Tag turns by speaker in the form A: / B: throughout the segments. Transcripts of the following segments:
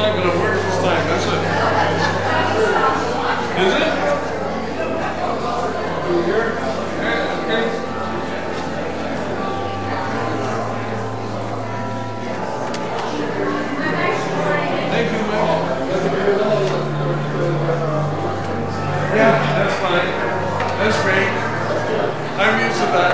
A: not going to work this time, is it? Is it? Here? Yeah, okay. Thank you, man. Yeah, that's fine. That's great. I'm used to that.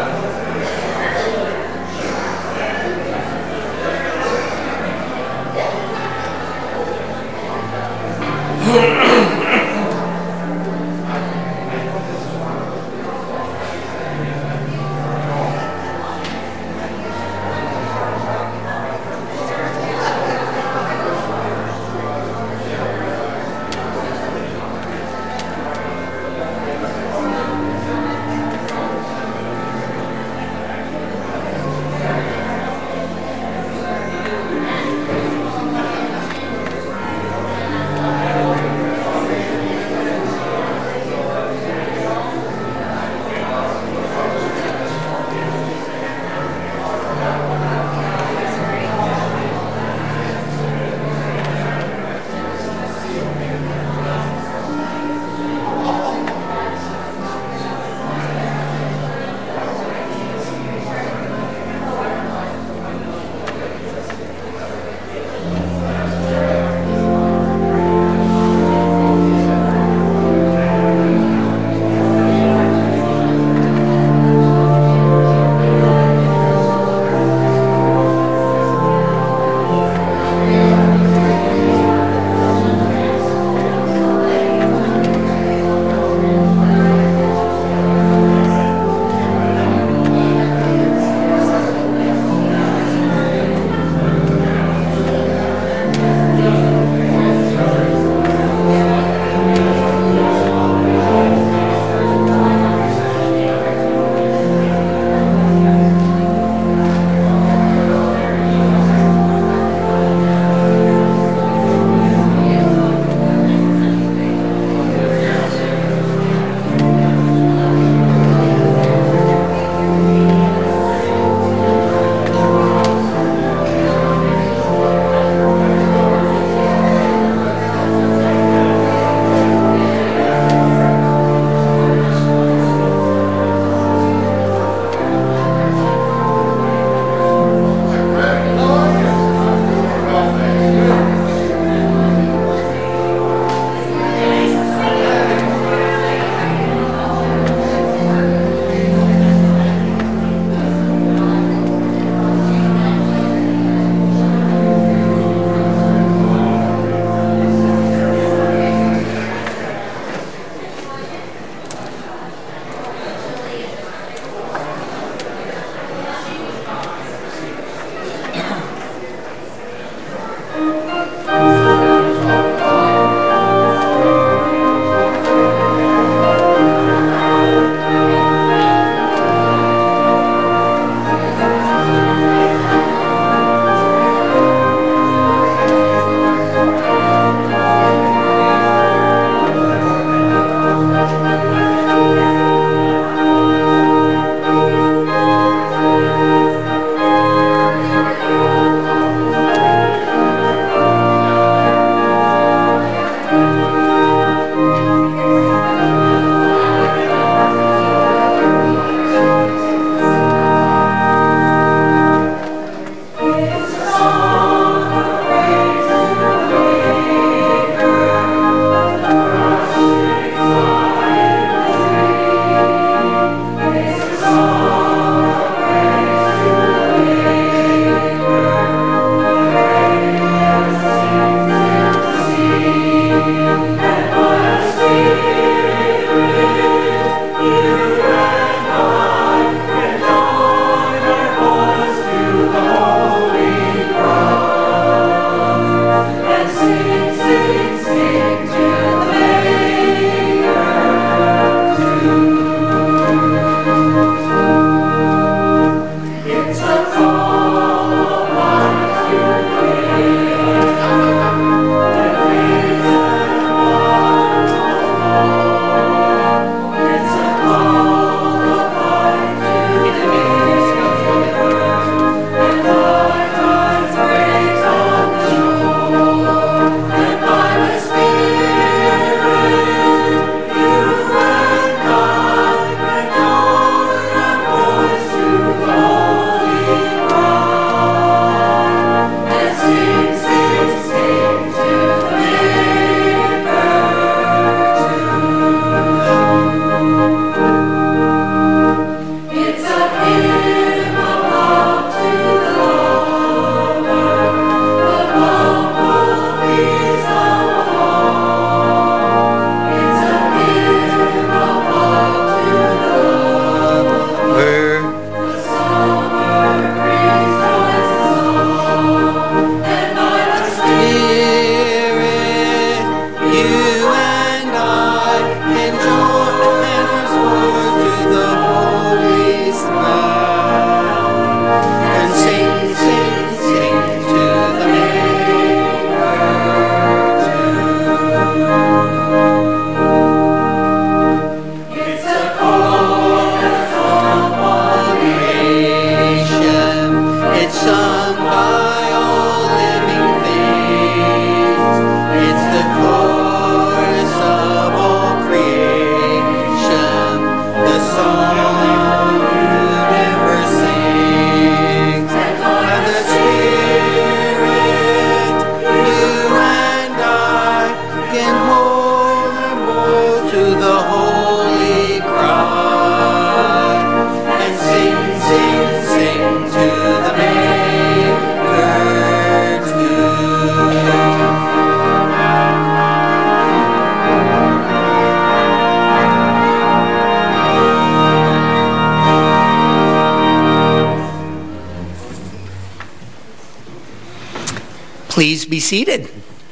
B: Please be seated.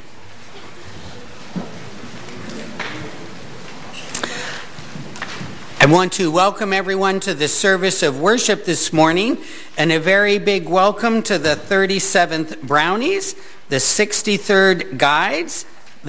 B: I want to welcome everyone to the service of worship this morning, and a very big welcome to the 37th Brownies, the 63rd Guides, the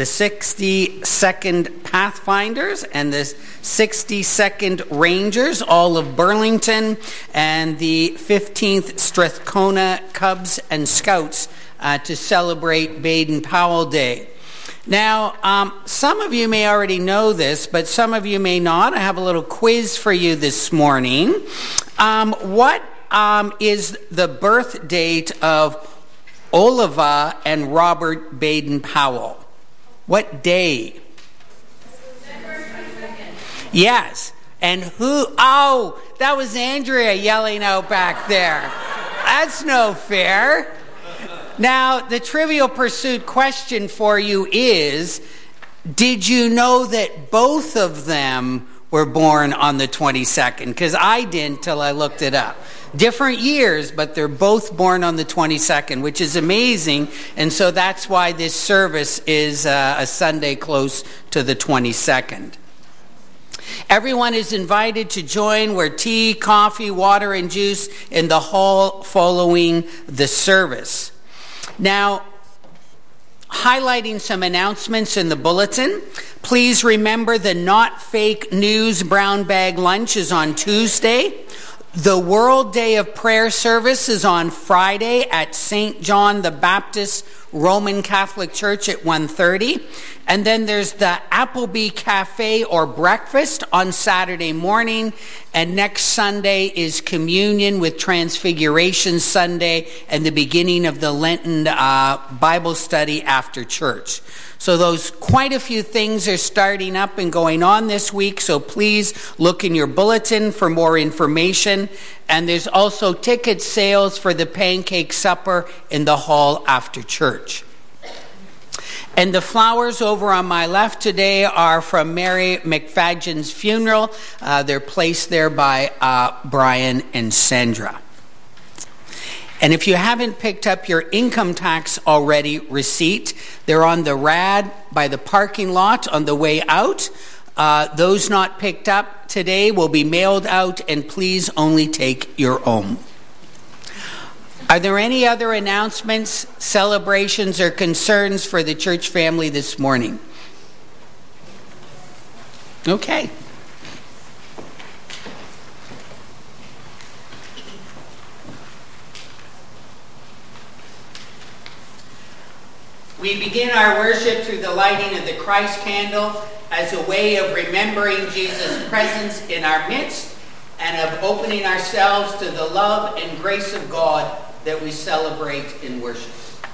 B: 62nd Pathfinders, and the 62nd Rangers, all of Burlington, and the 15th Strathcona Cubs and Scouts to celebrate Baden-Powell Day. Now, some of you may already know this, but some of you may not. I have a little quiz for you this morning. What is the birth date of Oliva and Robert Baden-Powell? What day?
C: December 22nd.
B: Yes. And who? Oh, that was Andrea yelling out back there. That's no fair. Now, the Trivial Pursuit question for you is, did you know that both of them were born on the 22nd? Because I didn't till I looked it up. Different years, but they're both born on the 22nd, which is amazing. And so that's why this service is a Sunday close to the 22nd. Everyone is invited to join where tea, coffee, water, and juice in the hall following the service. Now, highlighting some announcements in the bulletin, please remember the Not Fake News Brown Bag Lunch is on Tuesday. The World Day of Prayer service is on Friday at St. John the Baptist Roman Catholic Church at 1:30. And then there's the Applebee Cafe or breakfast on Saturday morning. And next Sunday is Communion with Transfiguration Sunday and the beginning of the Lenten Bible study after church. So those quite a few things are starting up and going on this week. So please look in your bulletin for more information. And there's also ticket sales for the pancake supper in the hall after church. And the flowers over on my left today are from Mary McFadgen's funeral. They're placed there by Brian and Sandra. And if you haven't picked up your income tax already receipt, they're on the rad by the parking lot on the way out. Those not picked up today will be mailed out, and please only take your own. Are there any other announcements, celebrations, or concerns for the church family this morning? Okay. We begin our worship through the lighting of the Christ candle as a way of remembering Jesus' presence in our midst and of opening ourselves to the love and grace of God that we celebrate in worship.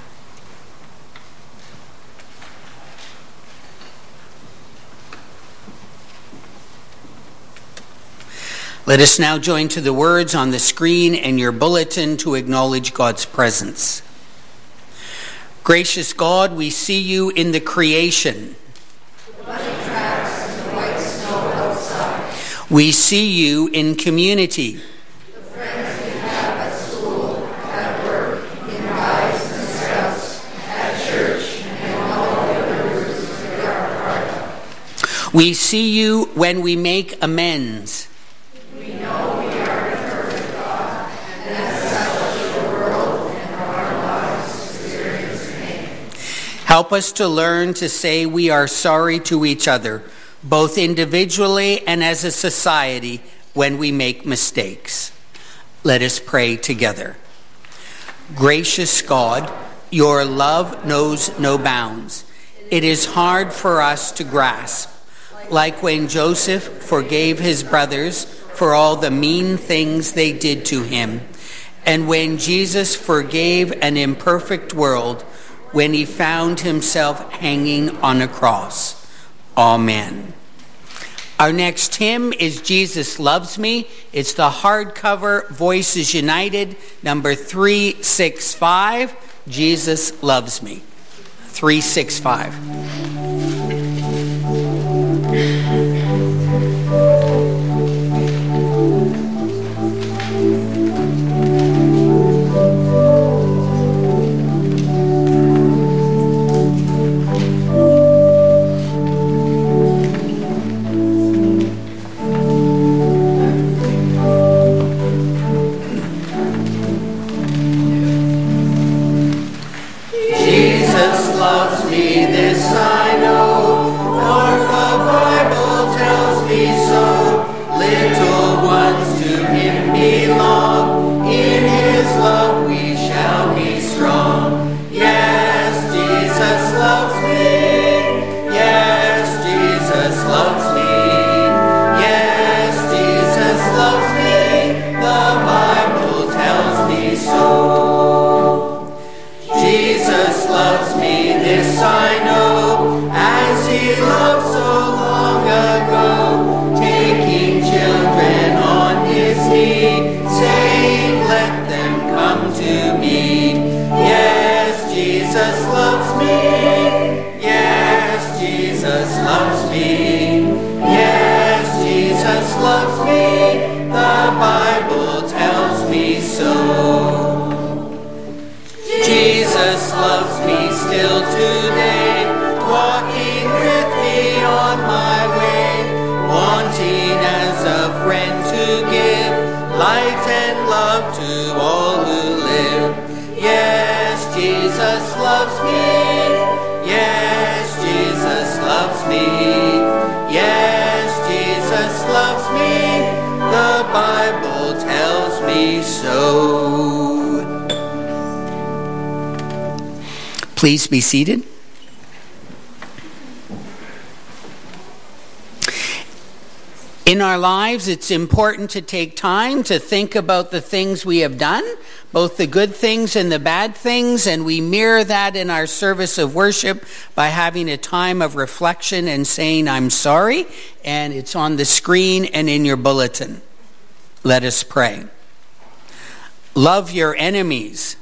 B: Let us now join to the words on the screen and your bulletin to acknowledge God's presence. Gracious God, we see you in the creation.
C: The bunny tracks and the white snow outside.
B: We see you in community.
C: The friends we have at school, at work, in guides and scouts, at church, and all the other groups we are part of.
B: We see you when we make amends.
C: We know we are imperfect, God, and as such the world and our lives experience pain.
B: Help us to learn to say we are sorry to each other, both individually and as a society, when we make mistakes. Let us pray together. Gracious God, your love knows no bounds. It is hard for us to grasp, like when Joseph forgave his brothers for all the mean things they did to him, and when Jesus forgave an imperfect world when he found himself hanging on a cross. Amen. Our next hymn is Jesus Loves Me. It's the hardcover Voices United, number 365, Jesus Loves Me. 365.
D: Jesus loves me, this I know, for the Bible tells me so. Little ones to him belong, in his love we shall be strong. Yes, Jesus loves me, yes, Jesus loves me, yes, Jesus loves me, the Bible tells me so. Jesus loves me, this I know, as he loved so long ago, taking children on his knee, saying, let them come to me. Yes, Jesus loves me, yes, Jesus loves me, yes, Jesus loves me, the Bible tells me so. Jesus loves me still today, walking with me on my way, wanting as a friend to give light and love to all who live. Yes, Jesus loves me, yes, Jesus loves me, yes, Jesus loves me, the Bible tells me so. Please be seated. In our lives, it's important to take time to think about the things we have done, both the good things and the bad things, and we mirror that in our service of worship by having a time of reflection and saying, I'm sorry, and it's on the screen and in your bulletin. Let us pray. Love your enemies.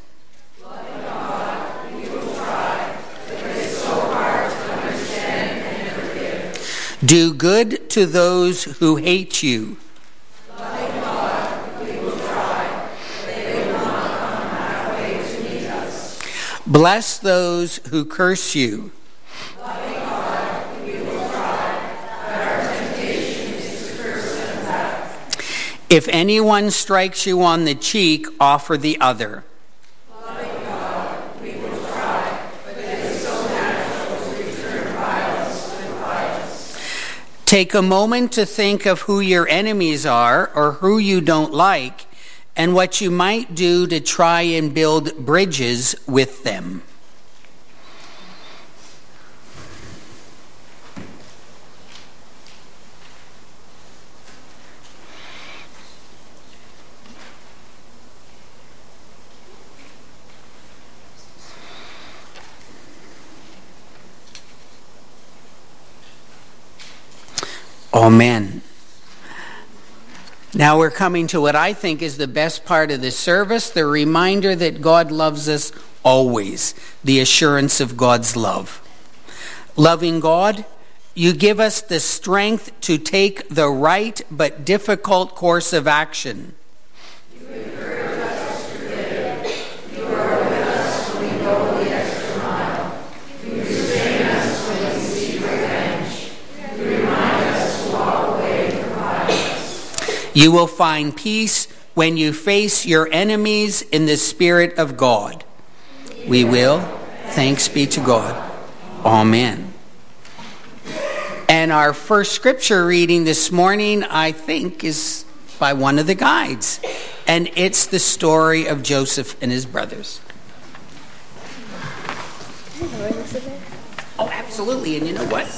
D: Do good to those who hate you.
C: Loving God, we will try, but they will not come halfway to meet us.
D: Bless those who curse you.
C: Loving God, we will try, but our temptation is to curse them back.
D: If anyone strikes you on the cheek, offer the other.
C: Loving God, we will try, but it is so natural to return violence with violence.
D: Take a moment to think of who your enemies are or who you don't like and what you might do to try and build bridges with them. Amen. Now we're coming to what I think is the best part of the service, the reminder that God loves us always, the assurance of God's love. Loving God, you give us the strength to take the right but difficult course of action.
C: You encourage us to live. You are with us when we go the extra mile. You restrain us when we seek revenge. You remind us to walk away from violence.
D: You will find peace when you face your enemies in the Spirit of God. We will. Thanks be to God. Amen. And our first scripture reading this morning, I think, is by one of the guides. And it's the story of Joseph and his brothers. Oh, absolutely. And you know what?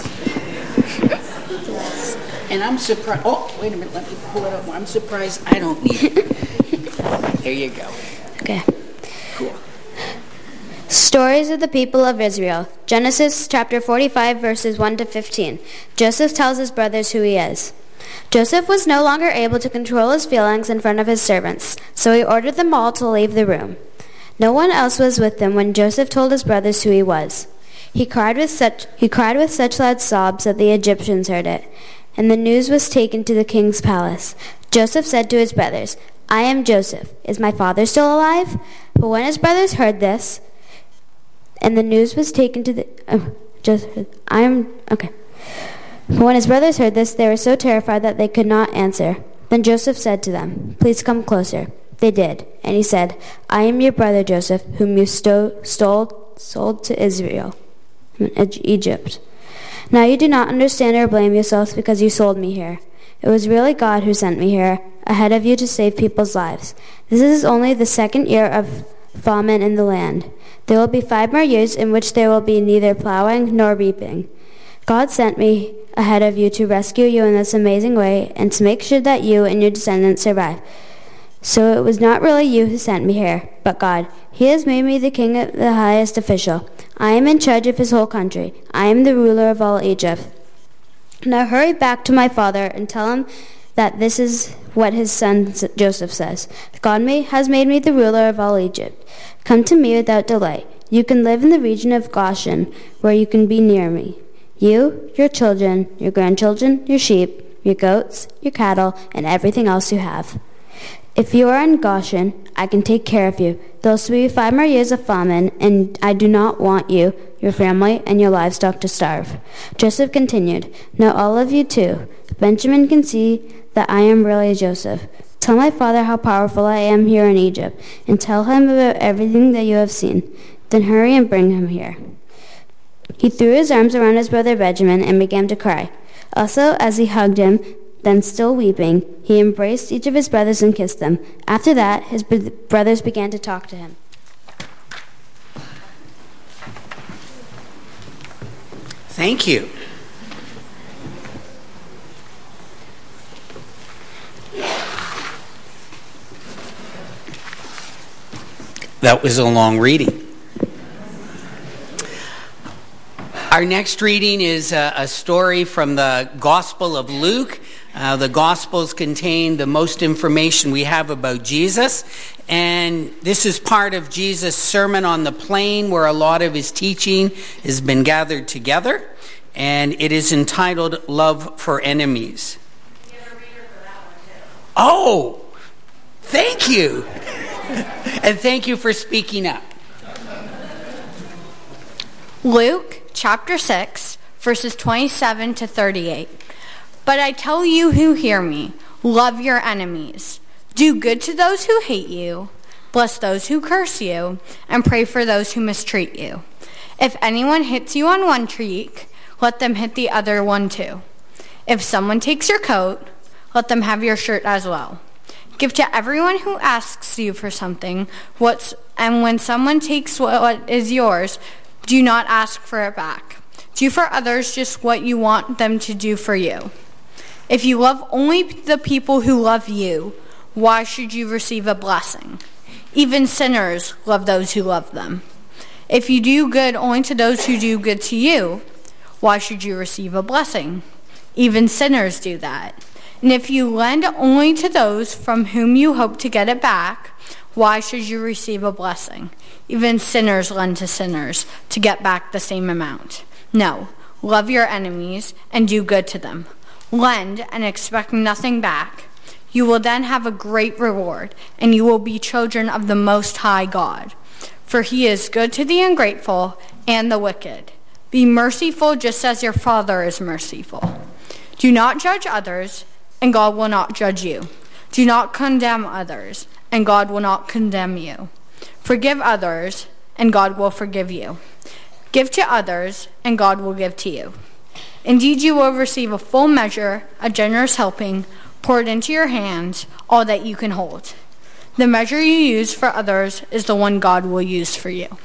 D: And I'm surprised. Oh, wait a minute. Let me pull it up. I'm surprised I don't need it. There you go.
E: Okay.
D: Cool.
E: Stories of the people of Israel. Genesis chapter 45, verses 1 to 15. Joseph tells his brothers who he is. Joseph was no longer able to control his feelings in front of his servants, so he ordered them all to leave the room. No one else was with them when Joseph told his brothers who he was. He cried with such loud sobs that the Egyptians heard it, and the news was taken to the king's palace. Joseph said to his brothers, "I am Joseph. Is my father still alive?" But when his brothers heard this, and the news was taken to the When his brothers heard this, they were so terrified that they could not answer. Then Joseph said to them, "Please come closer." They did, and he said, "I am your brother Joseph, whom you stole sold to Egypt. Now you do not understand or blame yourselves because you sold me here. It was really God who sent me here, ahead of you to save people's lives. This is only the second year of famine in the land. There will be 5 more years in which there will be neither plowing nor reaping. God sent me ahead of you to rescue you in this amazing way and to make sure that you and your descendants survive. So it was not really you who sent me here, but God. He has made me the king, the highest official. I am in charge of his whole country. I am the ruler of all Egypt. Now hurry back to my father and tell him that this is what his son Joseph says. God has made me the ruler of all Egypt. Come to me without delay. You can live in the region of Goshen, where you can be near me. You, your children, your grandchildren, your sheep, your goats, your cattle, and everything else you have. If you are in Goshen, I can take care of you. There will be 5 more years of famine, and I do not want you, your family, and your livestock to starve. Joseph continued, Now all of you too. Benjamin can see that I am really Joseph. Tell my father how powerful I am here in Egypt, and tell him about everything that you have seen. Then hurry and bring him here. He threw his arms around his brother Benjamin and began to cry. Also, as he hugged him, then still weeping, he embraced each of his brothers and kissed them. After that, his brothers began to talk to him.
B: Thank you. That was a long reading. Our next reading is a story from the Gospel of Luke. The Gospels contain the most information we have about Jesus. And this is part of Jesus' Sermon on the Plain, where a lot of his teaching has been gathered together. And it is entitled Love for Enemies.
C: You have a reader for that one, too.
B: Oh, thank you. And thank you for speaking up.
F: Luke chapter 6, verses 27 to 38. But I tell you who hear me, love your enemies. Do good to those who hate you. Bless those who curse you, and pray for those who mistreat you. If anyone hits you on one cheek, let them hit the other one too. If someone takes your coat, let them have your shirt as well. Give to everyone who asks you for something, and when someone takes what is yours, do not ask for it back. Do for others just what you want them to do for you. If you love only the people who love you, why should you receive a blessing? Even sinners love those who love them. If you do good only to those who do good to you, why should you receive a blessing? Even sinners do that. And if you lend only to those from whom you hope to get it back, why should you receive a blessing? Even sinners lend to sinners to get back the same amount. No, love your enemies and do good to them. Lend and expect nothing back. You will then have a great reward, and you will be children of the Most High God. For he is good to the ungrateful and the wicked. Be merciful just as your Father is merciful. Do not judge others, and God will not judge you. Do not condemn others, and God will not condemn you. Forgive others, and God will forgive you. Give to others, and God will give to you. Indeed, you will receive a full measure, a generous helping, poured into your hands, all that you can hold. The measure you use for others is the one God will use for you.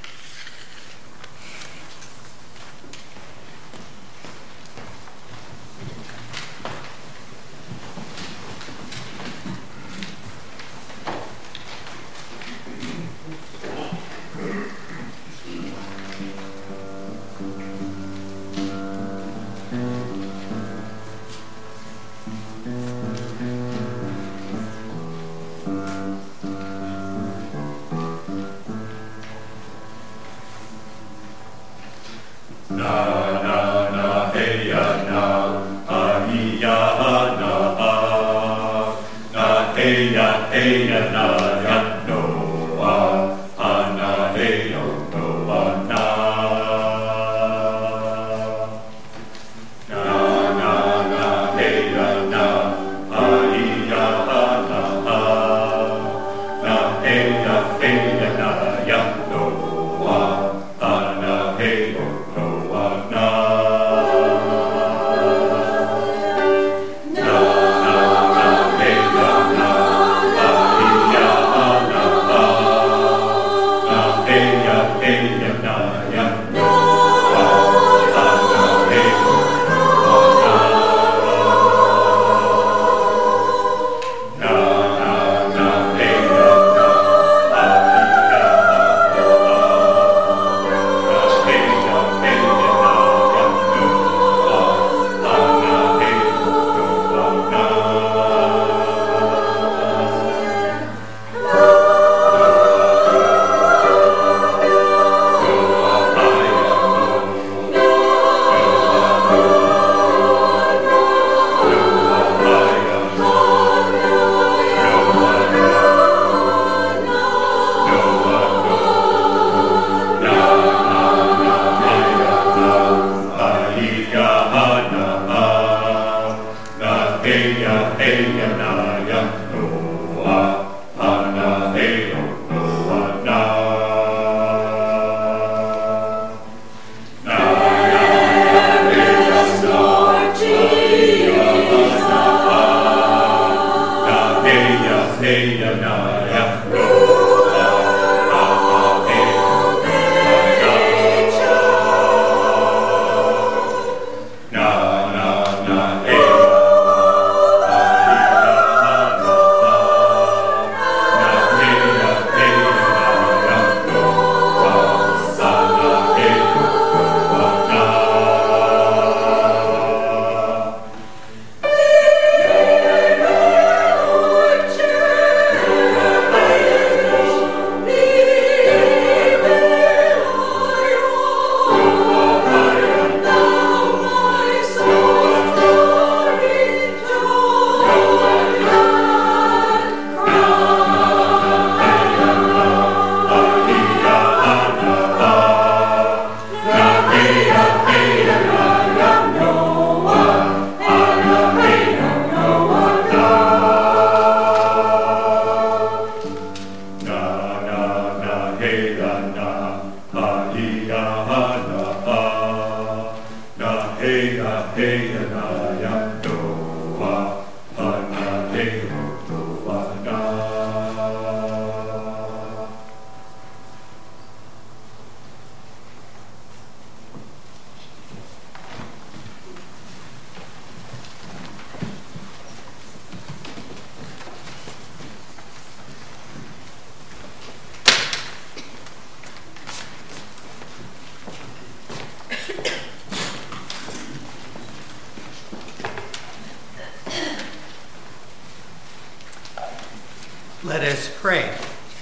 B: Let us pray.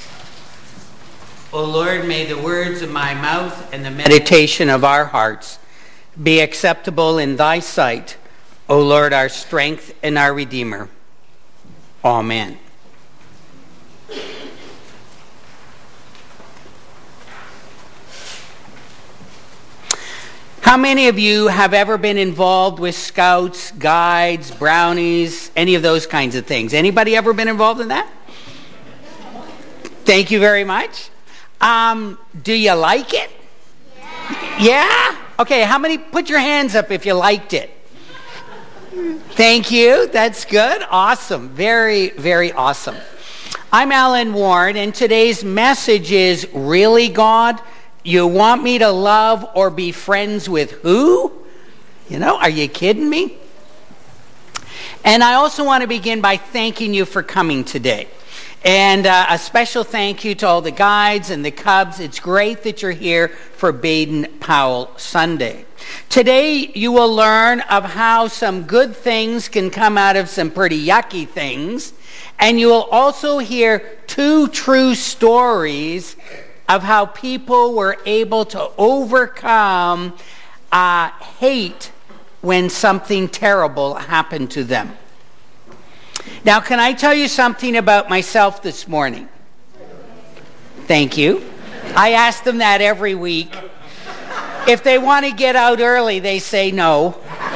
B: O Lord, may the words of my mouth and the meditation of our hearts be acceptable in thy sight, O Lord, our strength and our Redeemer. Amen. How many of you have ever been involved with scouts, guides, brownies, any of those kinds of things? Anybody ever been involved in that? Thank you very much. Do you like it? Yeah? Okay, how many, put your hands up if you liked it. Thank you, that's good, awesome, very, very awesome. I'm Alan Ward, and today's message is, really, God? You want me to love or be friends with who? You know, are you kidding me? And I also want to begin by thanking you for coming today. And a special thank you to all the guides and the Cubs. It's great that you're here for Baden-Powell Sunday. Today you will learn of how some good things can come out of some pretty yucky things. And you will also hear two true stories of how people were able to overcome hate when something terrible happened to them. Now, can I tell you something about myself this morning? Thank you. I ask them that every week. If they want to get out early, they say no.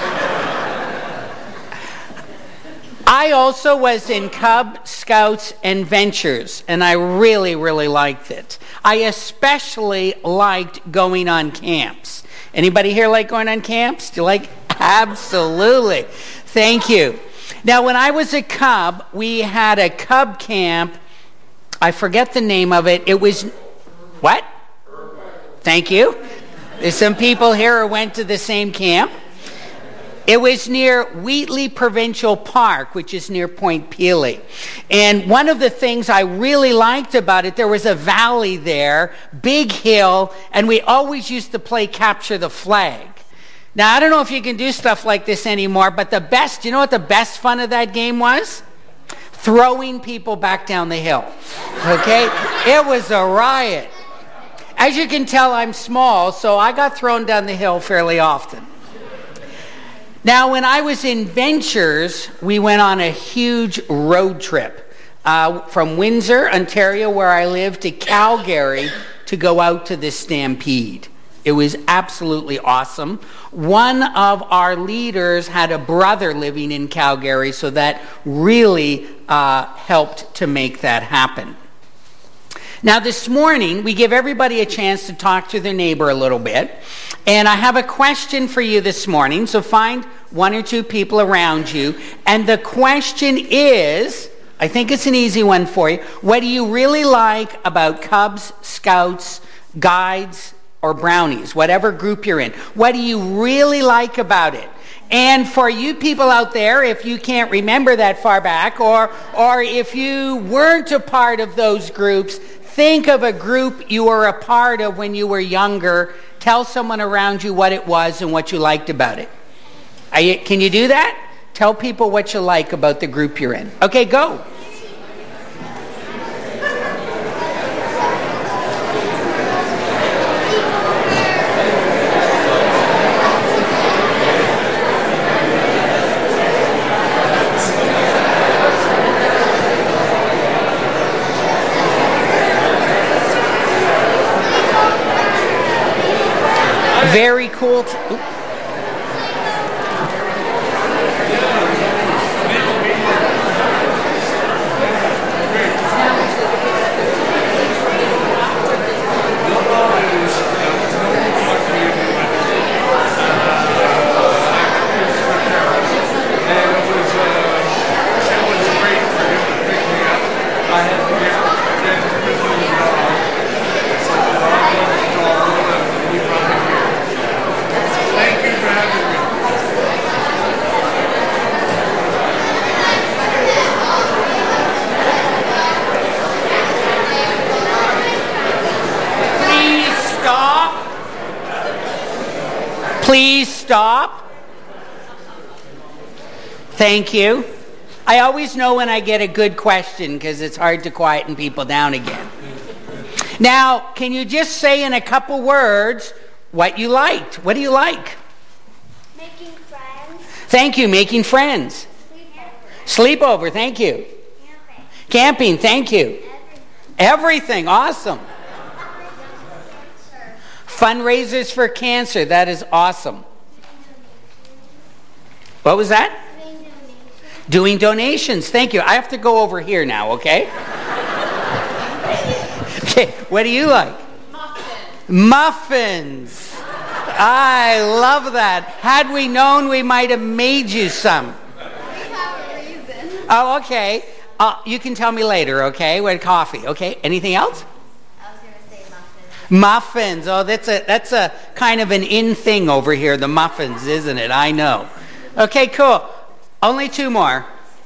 B: I also was in Cub Scouts and Ventures, and I really, really liked it. I especially liked going on camps. Anybody here like going on camps? Do you like? Absolutely. Thank you. Now, when I was a Cub, we had a Cub camp. I forget the name of it. It was, what? Thank you. There's some people here who went to the same camp. It was near Wheatley Provincial Park, which is near Point Pelee. And one of the things I really liked about it, there was a valley there, big hill, and we always used to play capture the flag. Now, I don't know if you can do stuff like this anymore, but you know what the best fun of that game was? Throwing people back down the hill. Okay? It was a riot. As you can tell, I'm small, so I got thrown down the hill fairly often. Now, when I was in Ventures, we went on a huge road trip from Windsor, Ontario, where I live, to Calgary to go out to the Stampede. It was absolutely awesome. One of our leaders had a brother living in Calgary, so that really helped to make that happen. Now, this morning, we give everybody a chance to talk to their neighbor a little bit. And I have a question for you this morning, so find one or two people around you. And the question is, I think it's an easy one for you, what do you really like about Cubs, Scouts, Guides, or Brownies, whatever group you're in? What do you really like about it? And for you people out there, if you can't remember that far back, or if you weren't a part of those groups, think of a group you were a part of when you were younger. Tell someone around you what it was and what you liked about it. Can you do that? Tell people what you like about the group you're in. Okay, go. Very cool. Please stop. Thank you. I always know when I get a good question because it's hard to quieten people down again. Now, can you just say in a couple words what you liked? What do you like?
C: Making friends.
B: Thank you. Making friends. Sleepover. Thank you. Camping. Thank you. Everything. Awesome. Fundraisers for cancer. That is awesome. What was that? Doing donations. Thank you. I have to go over here now, okay? Okay, what do you like? Muffins. I love that. Had we known, we might have made you some. Oh, okay. You can tell me later, okay? With coffee, okay? Anything else?
C: I was going to say
B: Muffins.
C: muffins.
B: Oh, that's a kind of an in thing over here, the muffins, isn't it? I know. Okay, cool. Only two more.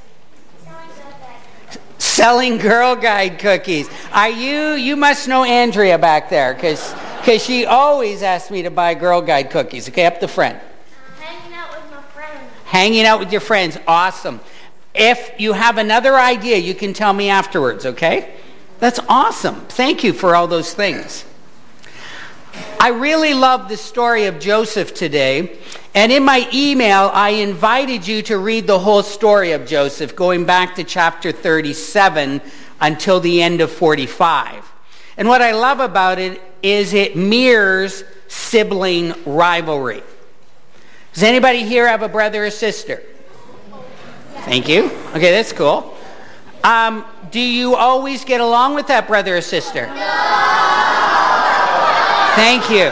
B: Selling Girl Guide cookies. You must know Andrea back there because she always asks me to buy Girl Guide cookies. Okay, up the front.
C: Hanging out with my friends.
B: Hanging out with your friends. Awesome. If you have another idea, you can tell me afterwards, okay? That's awesome. Thank you for all those things. I really love the story of Joseph today. And in my email, I invited you to read the whole story of Joseph, going back to chapter 37 until the end of 45. And what I love about it is it mirrors sibling rivalry. Does anybody here have a brother or sister? Thank you. Okay, that's cool. Do you always get along with that brother or sister? No. Thank you.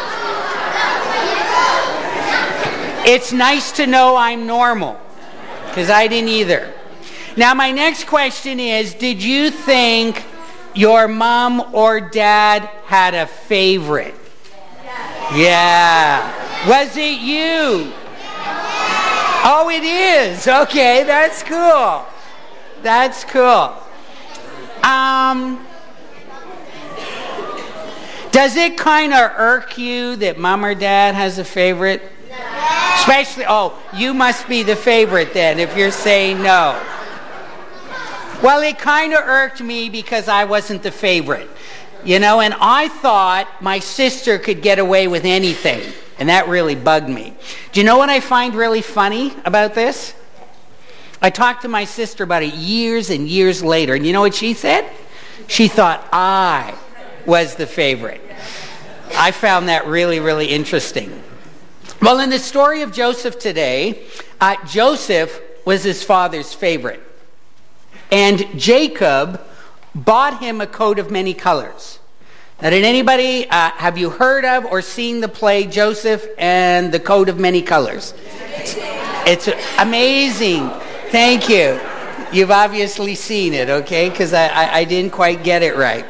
B: It's nice to know I'm normal, because I didn't either. Now, my next question is, did you think your mom or dad had a favorite? Yeah. Was it you? Oh, it is. Okay, that's cool. That's cool. Does it kind of irk you that mom or dad has a favorite? No. Especially, you must be the favorite then if you're saying no. Well, it kind of irked me because I wasn't the favorite. And I thought my sister could get away with anything. And that really bugged me. Do you know what I find really funny about this? I talked to my sister about it years and years later. And you know what she said? She thought I was the favorite. I found that really, really interesting. Well, in the story of Joseph today, Joseph was his father's favorite. And Jacob bought him a coat of many colors. Now, did anybody, have you heard of or seen the play Joseph and the Coat of Many Colors? It's amazing. Thank you. You've obviously seen it, okay? Because I didn't quite get it right.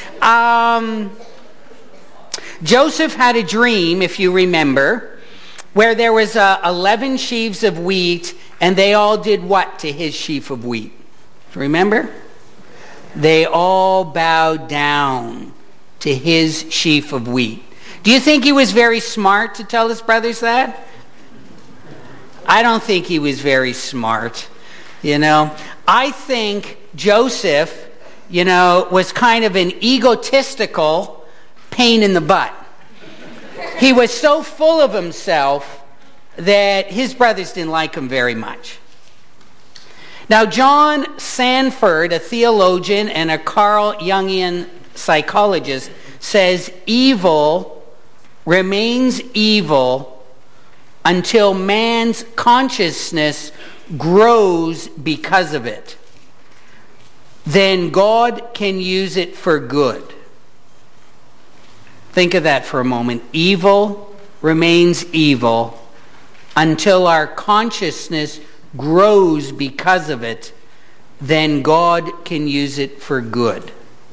B: Joseph had a dream, if you remember, where there was 11 sheaves of wheat, and they all did what to his sheaf of wheat? Remember? They all bowed down to his sheaf of wheat. Do you think he was very smart to tell his brothers that? I don't think he was very smart. I think Joseph, was kind of an egotistical pain in the butt. He was so full of himself that his brothers didn't like him very much. Now, John Sanford, a theologian and a Carl Jungian psychologist, says evil remains evil until man's consciousness grows because of it. Then God can use it for good. Think of that for a moment. Evil remains evil until our consciousness grows because of it. Then God can use it for good.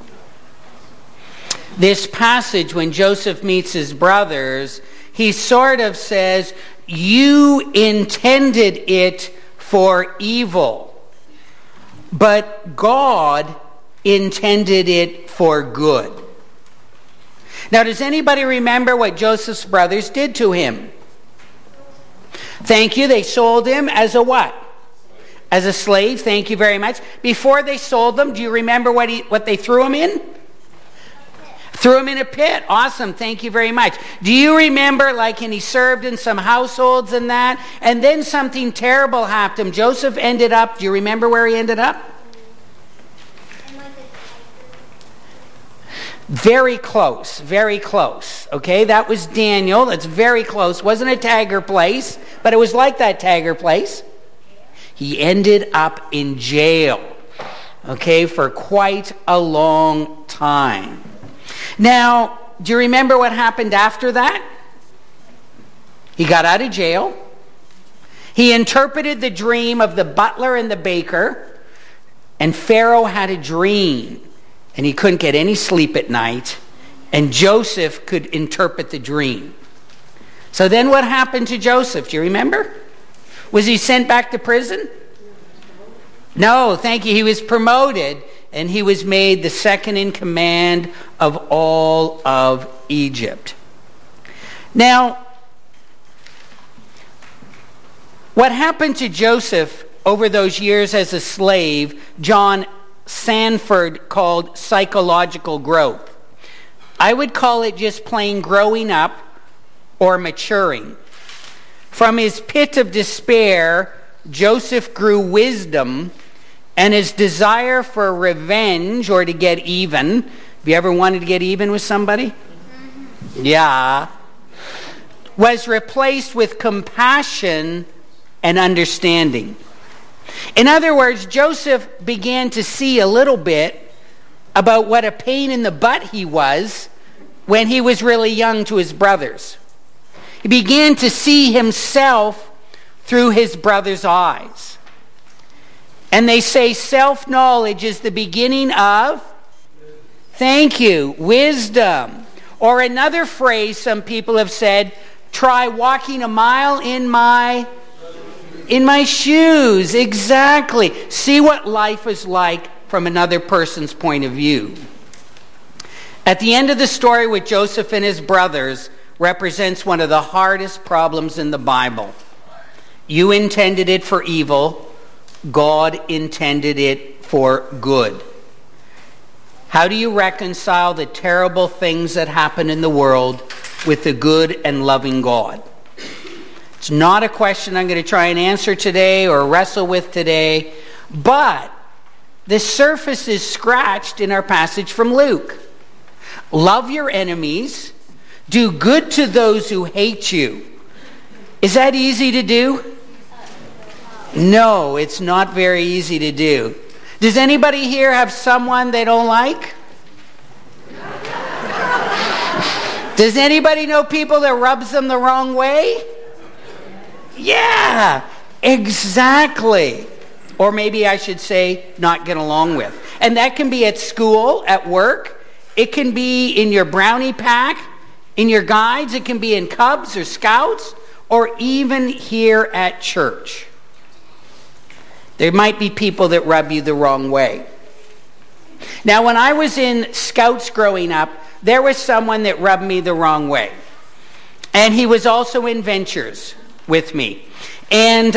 B: This passage, when Joseph meets his brothers, he sort of says, you intended it for evil, but God intended it for good. Now, does anybody remember what Joseph's brothers did to him?
D: Thank you. They sold him as a what? As a slave. Thank you very much. Before they sold him, do you remember what they threw him in? Threw him in a pit. Awesome. Thank you very much. Do you remember, and he served in some households and that, and then something terrible happened. Joseph ended up, do you remember where he ended up? Very close, very close. Okay, that was Daniel. That's very close. Wasn't a tiger place, but it was like that tiger place. He ended up in jail, okay, for quite a long time. Now, do you remember what happened after that? He got out of jail. He interpreted the dream of the butler and the baker, and Pharaoh had a dream. And he couldn't get any sleep at night. And Joseph could interpret the dream. So then what happened to Joseph? Do you remember? Was he sent back to prison? No, thank you. He was promoted and he was made the second in command of all of Egypt. Now, what happened to Joseph over those years as a slave, John Sanford called psychological growth. I would call it just plain growing up or maturing. From his pit of despair, Joseph grew wisdom, and his desire for revenge or to get even. Have you ever wanted to get even with somebody? Yeah. Was replaced with compassion and understanding. In other words, Joseph began to see a little bit about what a pain in the butt he was when he was really young to his brothers. He began to see himself through his brothers' eyes. And they say self-knowledge is the beginning of, thank you, wisdom. Or another phrase some people have said, try walking a mile in my shoes. Exactly. See what life is like from another person's point of view. At the end of the story with Joseph and his brothers represents one of the hardest problems in the Bible. You intended it for evil. God intended it for good. How do you reconcile the terrible things that happen in the world with the good and loving God? It's not a question I'm going to try and answer today or wrestle with today, but the surface is scratched in our passage from Luke. Love your enemies. Do good to those who hate you. Is that easy to do? No, it's not very easy to do. Does anybody here have someone they don't like? Does anybody know people that rubs them the wrong way? Yeah, exactly. Or maybe I should say not get along with. And that can be at school, at work. It can be in your brownie pack, in your guides. It can be in Cubs or Scouts, or even here at church. There might be people that rub you the wrong way. Now, when I was in Scouts growing up, there was someone that rubbed me the wrong way. And he was also in Ventures with me. And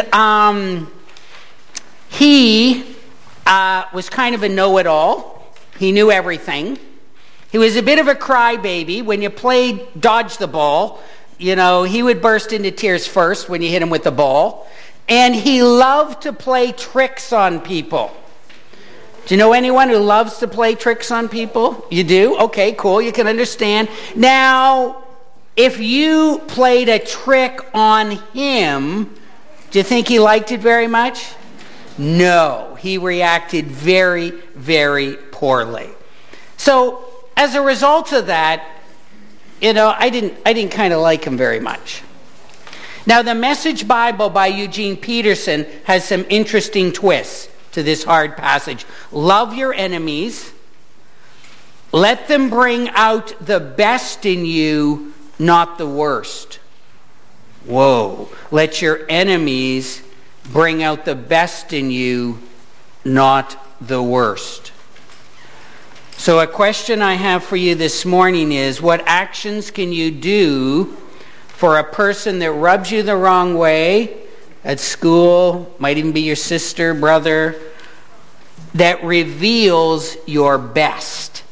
D: he was kind of a know-it-all. He knew everything. He was a bit of a crybaby. When you played dodge the ball, he would burst into tears first when you hit him with the ball. And he loved to play tricks on people. Do you know anyone who loves to play tricks on people? You do? Okay, cool. You can understand. Now, if you played a trick on him, do you think he liked it very much? No. He reacted very, very poorly. So, as a result of that, I didn't kind of like him very much. Now, the Message Bible by Eugene Peterson has some interesting twists to this hard passage. Love your enemies. Let them bring out the best in you, not the worst. Whoa. Let your enemies bring out the best in you, not the worst. So a question I have for you this morning is, what actions can you do for a person that rubs you the wrong way at school, might even be your sister, brother, that reveals your best?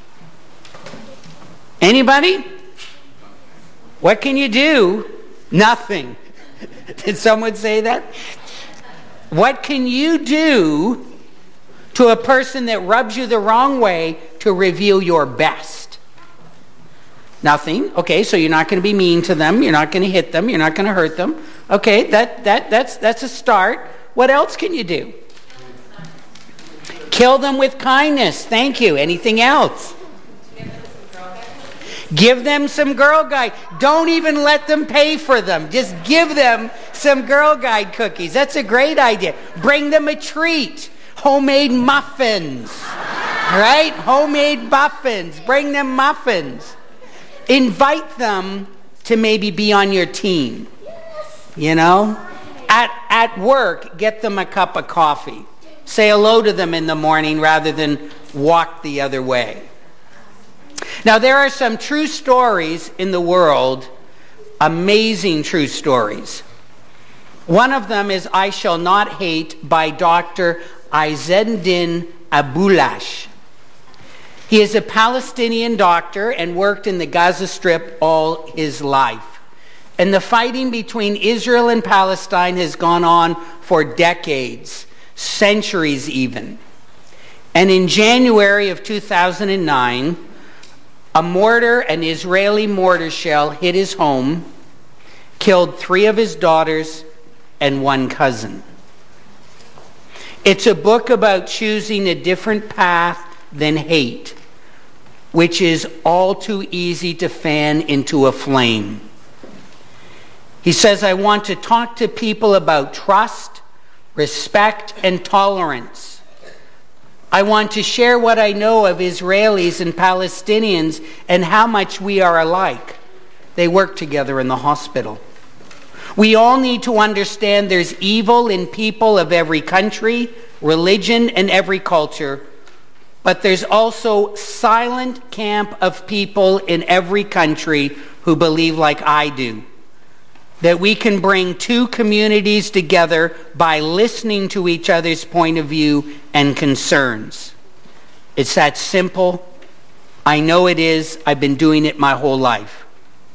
D: Anybody? What can you do? Nothing. Did someone say that? What can you do to a person that rubs you the wrong way to reveal your best? Nothing. Okay, so you're not going to be mean to them. You're not going to hit them. You're not going to hurt them. Okay, that's a start. What else can you do? Kill them with kindness. Thank you. Anything else? Give them some Girl Guide. Don't even let them pay for them. Just give them some Girl Guide cookies. That's a great idea. Bring them a treat. Homemade muffins. Right? Homemade muffins. Bring them muffins. Invite them to maybe be on your team. You know? At work, get them a cup of coffee. Say hello to them in the morning rather than walk the other way. Now, there are some true stories in the world, amazing true stories. One of them is I Shall Not Hate by Dr. Izzeddin Abuelash. He is a Palestinian doctor and worked in the Gaza Strip all his life. And the fighting between Israel and Palestine has gone on for decades, centuries even. And in January of 2009, an Israeli mortar shell hit his home, killed 3 of his daughters and 1 cousin. It's a book about choosing a different path than hate, which is all too easy to fan into a flame. He says, I want to talk to people about trust, respect, and tolerance. I want to share what I know of Israelis and Palestinians and how much we are alike. They work together in the hospital. We all need to understand there's evil in people of every country, religion, and every culture. But there's also silent camp of people in every country who believe like I do. That we can bring 2 communities together by listening to each other's point of view and concerns. It's that simple. I know it is. I've been doing it my whole life.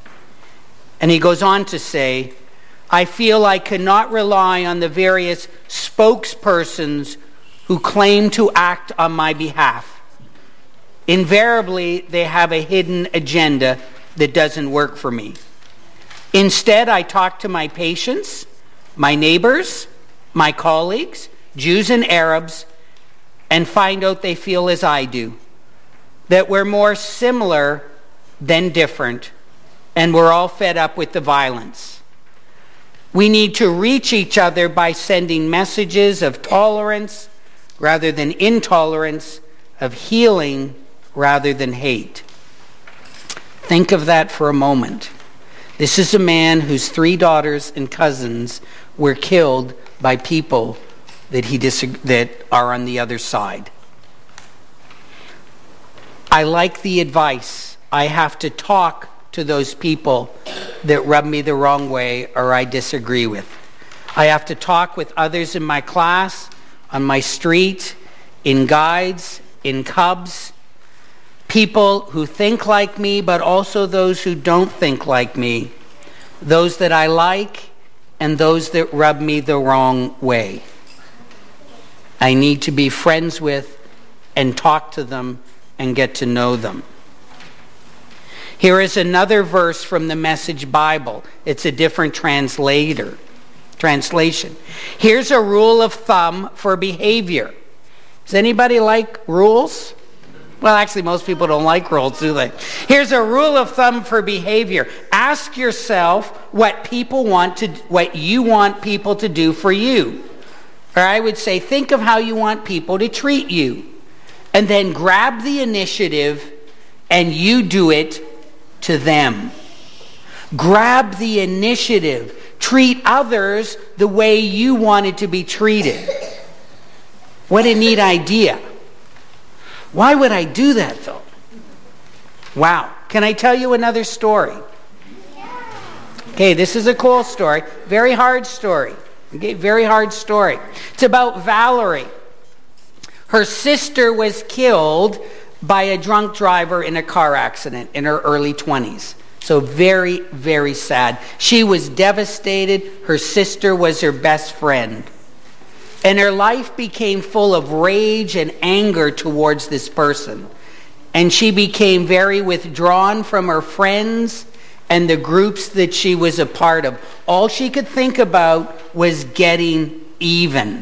D: And he goes on to say, I feel I cannot rely on the various spokespersons who claim to act on my behalf. Invariably, they have a hidden agenda that doesn't work for me. Instead, I talk to my patients, my neighbors, my colleagues, Jews and Arabs, and find out they feel as I do, that we're more similar than different, and we're all fed up with the violence. We need to reach each other by sending messages of tolerance rather than intolerance, of healing rather than hate. Think of that for a moment. This is a man whose 3 daughters and cousins were killed by people that are on the other side. I like the advice. I have to talk to those people that rub me the wrong way or I disagree with. I have to talk with others in my class, on my street, in guides, in cubs, people who think like me, but also those who don't think like me, those that I like and those that rub me the wrong way. I need to be friends with and talk to them and get to know them. Here is another verse from the Message Bible. It's a different translation. Here's a rule of thumb for behavior. Does anybody like rules? Well, actually, most people don't like rules, do they? Here's a rule of thumb for behavior. Ask yourself what you want people to do for you. Or I would say, think of how you want people to treat you. And then grab the initiative and you do it to them. Grab the initiative. Treat others the way you wanted to be treated. What a neat idea. Why would I do that, though? Wow. Can I tell you another story? Okay, this is a cool story. Very hard story. Okay, very hard story. It's about Valerie. Her sister was killed by a drunk driver in a car accident in her early 20s. So very, very sad. She was devastated. Her sister was her best friend. And her life became full of rage and anger towards this person. And she became very withdrawn from her friends and the groups that she was a part of. All she could think about was getting even.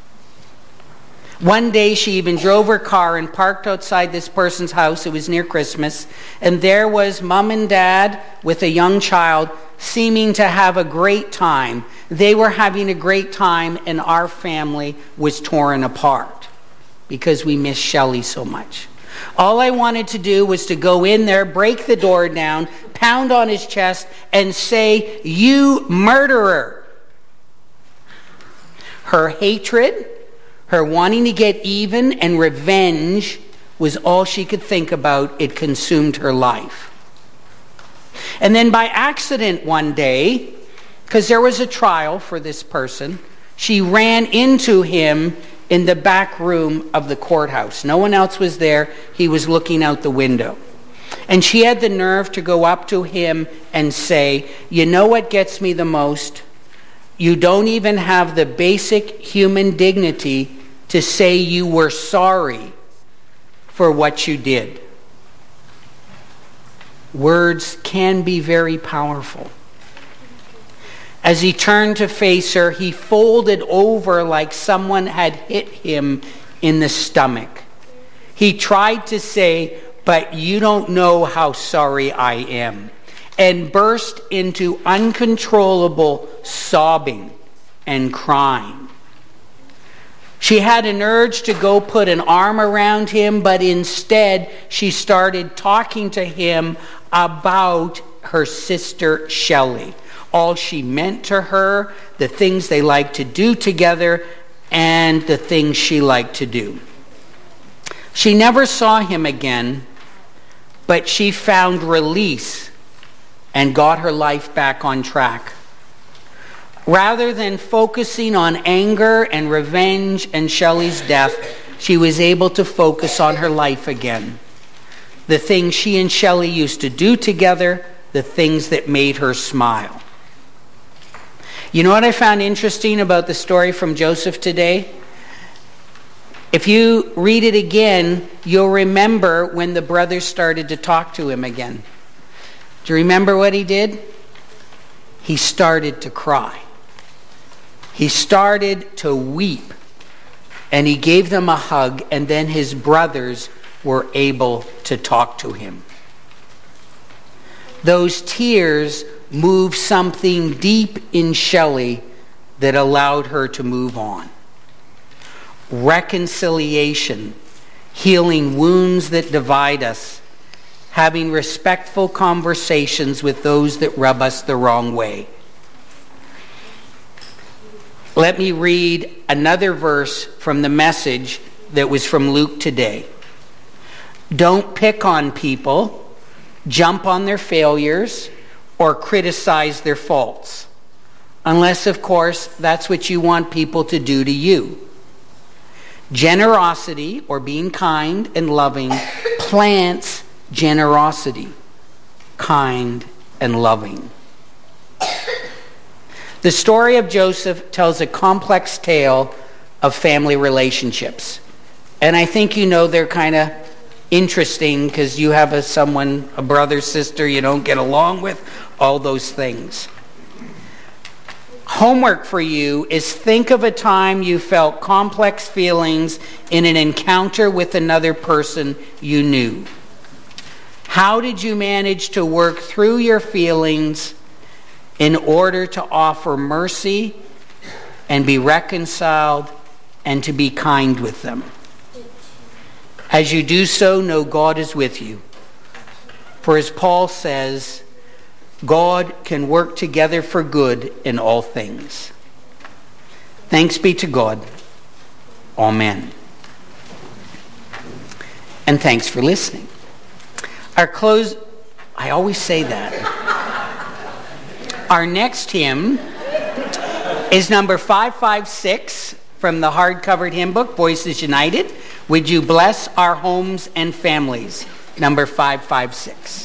D: One day she even drove her car and parked outside this person's house. It was near Christmas. And there was mom and dad with a young child seeming to have a great time. They were having a great time, and our family was torn apart because we missed Shelley so much. All I wanted to do was to go in there, break the door down, pound on his chest, and say, "You murderer." Her hatred, her wanting to get even, and revenge was all she could think about. It consumed her life. And then by accident one day, because there was a trial for this person, she ran into him in the back room of the courthouse. No one else was there. He was looking out the window. And she had the nerve to go up to him and say, "You know what gets me the most? You don't even have the basic human dignity to say you were sorry for what you did." Words can be very powerful. As he turned to face her, he folded over like someone had hit him in the stomach. He tried to say, "But you don't know how sorry I am," and burst into uncontrollable sobbing and crying. She had an urge to go put an arm around him, but instead she started talking to him about her sister Shelley. All she meant to her, the things they liked to do together, and the things she liked to do. She never saw him again, but she found release and got her life back on track. Rather than focusing on anger and revenge and Shelley's death, she was able to focus on her life again. The things she and Shelley used to do together, the things that made her smile. You know what I found interesting about the story from Joseph today? If you read it again, you'll remember when the brothers started to talk to him again. Do you remember what he did? He started to cry. He started to weep. And he gave them a hug, and then his brothers were able to talk to him. Those tears moved something deep in Shelley that allowed her to move on. Reconciliation, healing wounds that divide us, having respectful conversations with those that rub us the wrong way. Let me read another verse from the message that was from Luke today. Don't pick on people, jump on their failures, or criticize their faults. Unless, of course, that's what you want people to do to you. Generosity, or being kind and loving, plants generosity, kind and loving. The story of Joseph tells a complex tale of family relationships. And I think you know they're kind of interesting because you have a brother, sister you don't get along with, all those things. Homework for you is think of a time you felt complex feelings in an encounter with another person you knew. How did you manage to work through your feelings in order to offer mercy and be reconciled and to be kind with them? As you do so, know God is with you. For as Paul says, God can work together for good in all things. Thanks be to God. Amen. And thanks for listening. I always say that.
B: Our next hymn is number 556 from the hard-covered hymn book, Voices United. Would you bless our homes and families? Number 556.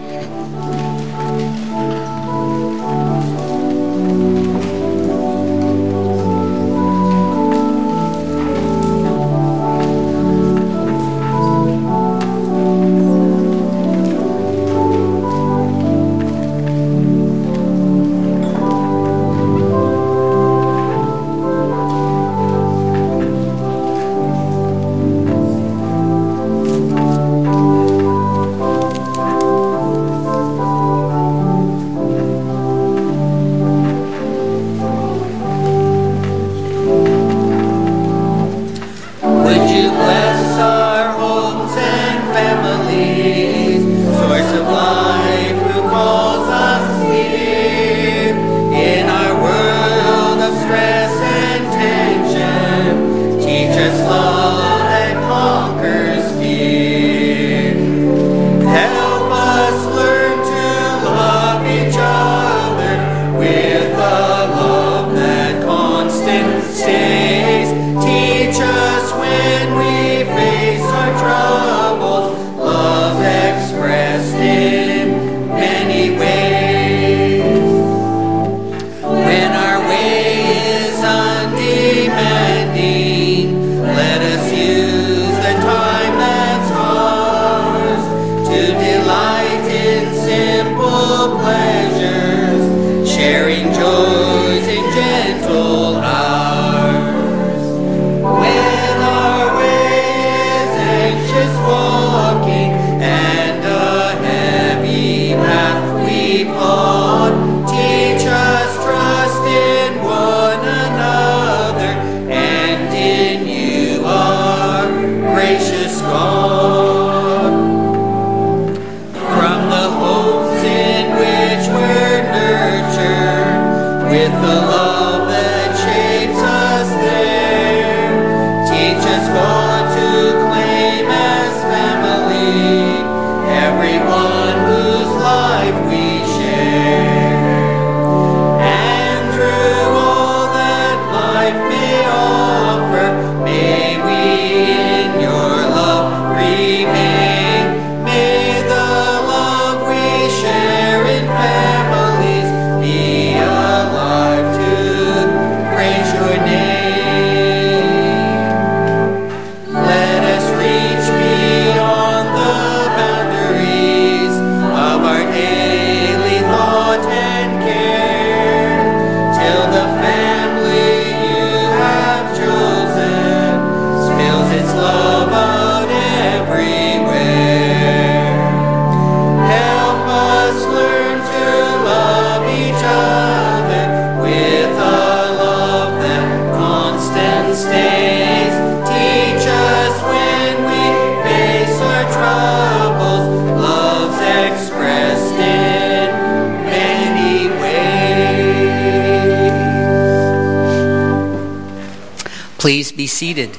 B: Please be seated.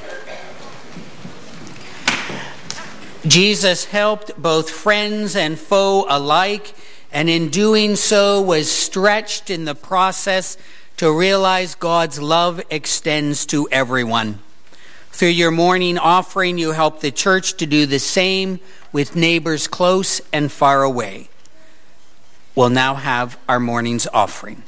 B: Jesus helped both friends and foe alike, and in doing so was stretched in the process to realize God's love extends to everyone. Through your morning offering, you help the church to do the same with neighbors close and far away. We'll now have our morning's offering.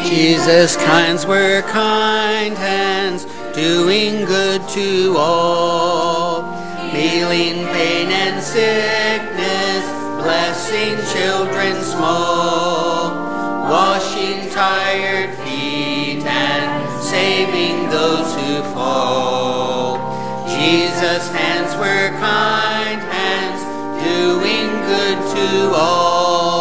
D: Jesus' hands were kind hands, doing good to all, healing pain and sickness, blessing children small, washing tired feet and saving those who fall. Jesus' hands were kind hands, doing good to all.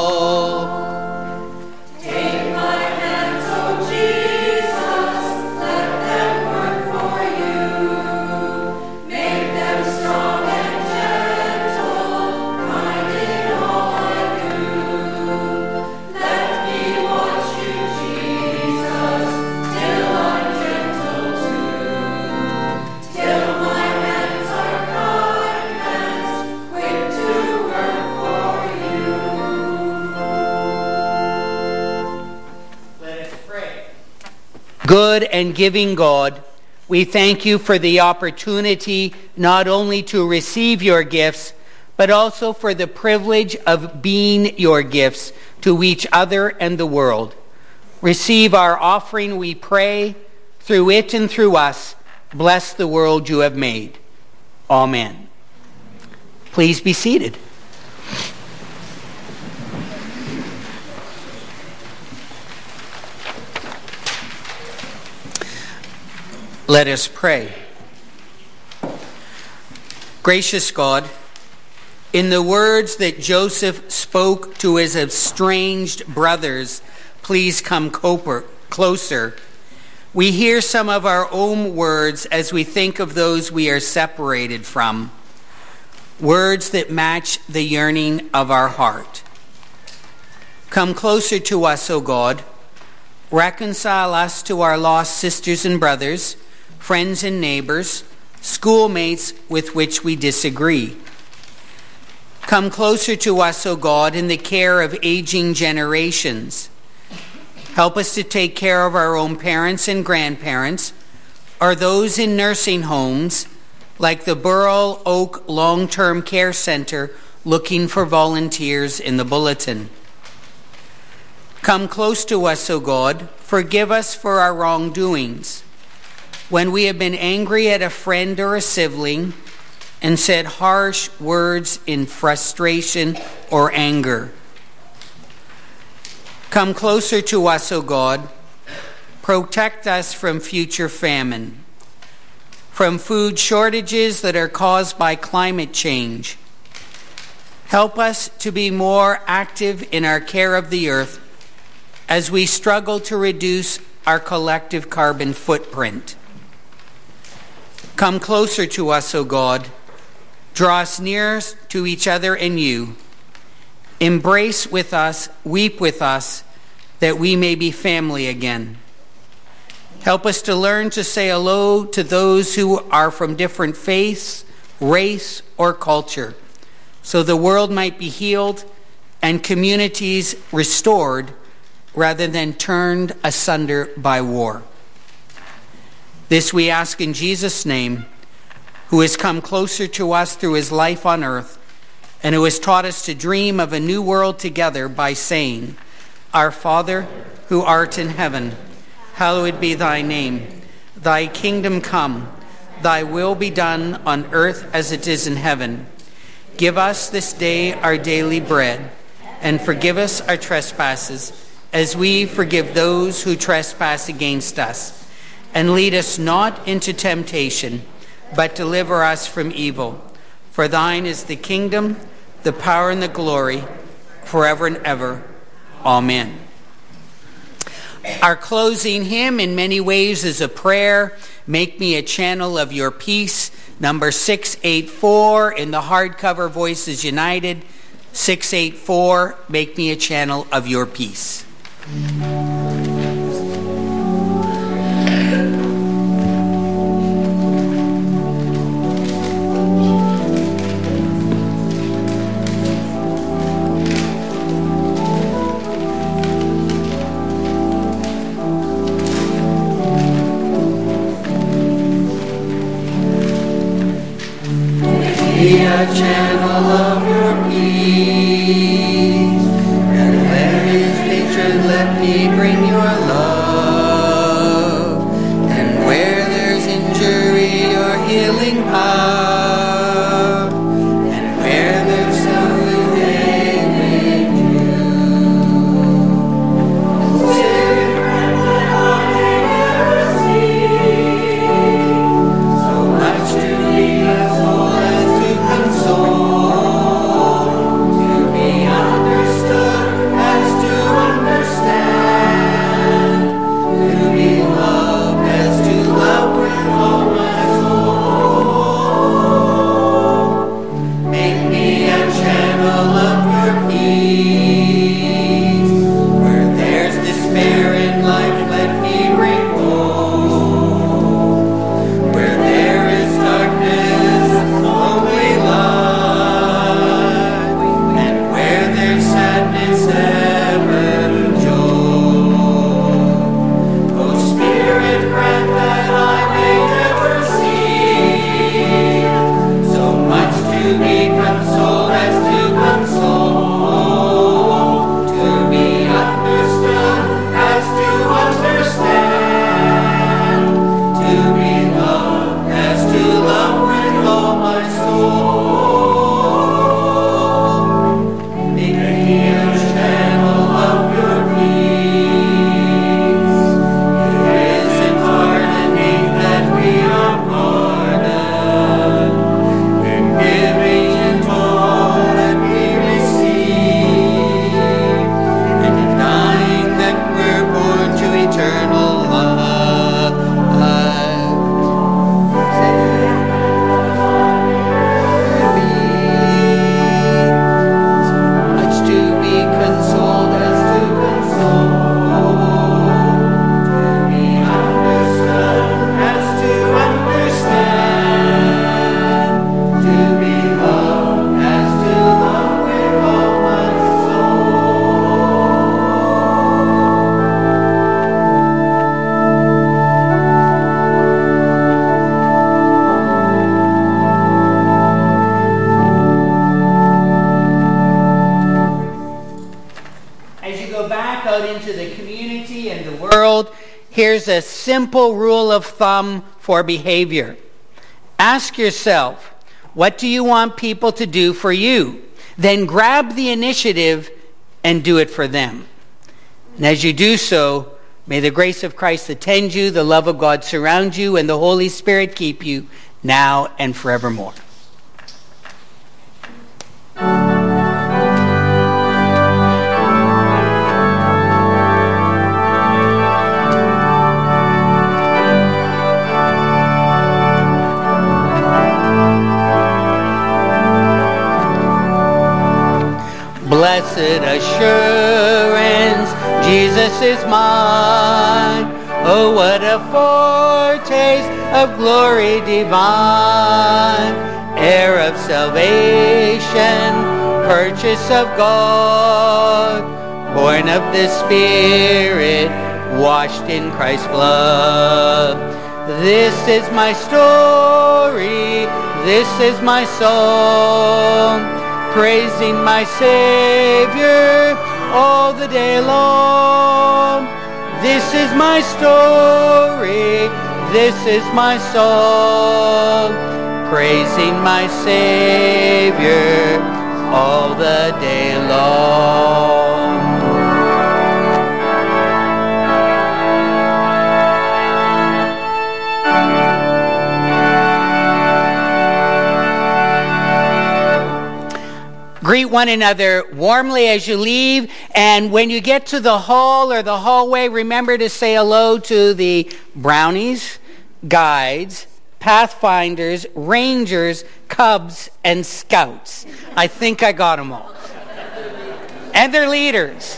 D: Good and giving God, we thank you for the opportunity not only to receive your gifts, but also for the privilege of being your gifts to each other and the world. Receive our offering, we pray. Through it and through us, bless the world you have made. Amen. Please be seated. Let us pray. Gracious God, in the words that Joseph spoke to his estranged brothers, please come closer, we hear some of our own words as we think of those we are separated from, words that match the yearning of our heart. Come closer to us, O God. Reconcile us to our lost sisters and brothers, friends and neighbors, schoolmates with which we disagree. Come closer to us, O God, in the care of aging generations. Help us to take care of our own parents and grandparents, or those in nursing homes, like the Burrell Oak Long-Term Care Center, looking for volunteers in the bulletin. Come close to us, O God. Forgive us for our wrongdoings. When we have been angry at a friend or a sibling and said harsh words in frustration or anger. Come closer to us, O God. Protect us from future famine, from food shortages that are caused by climate change. Help us to be more active in our care of the earth as we struggle to reduce our collective carbon footprint. Come closer to us, O God. Draw us near to each other and you. Embrace with us, weep with us, that we may be family again. Help us to learn to say hello to those who are from different faiths, race, or culture, so the world might be healed and communities restored rather than turned asunder by war. This we ask in Jesus' name, who has come closer to us through his life on earth, and who has taught us to dream of a new world together by saying, Our Father, who art in heaven, hallowed be thy name. Thy kingdom come, thy will be done on earth as it is in heaven. Give us this day our daily bread, and forgive us our trespasses, as we forgive those who trespass against us. And lead us not into temptation, but deliver us from evil. For thine is the kingdom, the power, and the glory, forever and ever. Amen. Our closing hymn in many ways is a prayer. Make me a channel of your peace. Number 684 in the hardcover Voices United. 684, make me a channel of your peace. Be a channel of your peace, and let his nature let me bring your love.
B: back out into the community and the world, here's a simple rule of thumb for behavior. Ask yourself, what do you want people to do for you? Then grab the initiative and do it for them. And as you do so, may the grace of Christ attend you, the love of God surround you, and the Holy Spirit keep you now and forevermore. Blessed assurance, Jesus is mine. Oh, what a foretaste of glory divine. Heir of salvation, purchase of God. Born of the Spirit, washed in Christ's blood. This is my story, this is my song. Praising my Savior all the day long. This is my story, this is my song. Praising my Savior all the day long. Greet one another warmly as you leave, and when you get to the hall or the hallway, remember to say hello to the brownies, guides, pathfinders, rangers, cubs, and scouts. I think I got them all. And their leaders.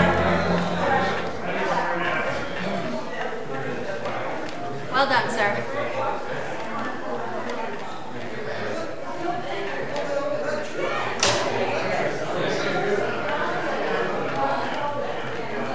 F: Well done, sir.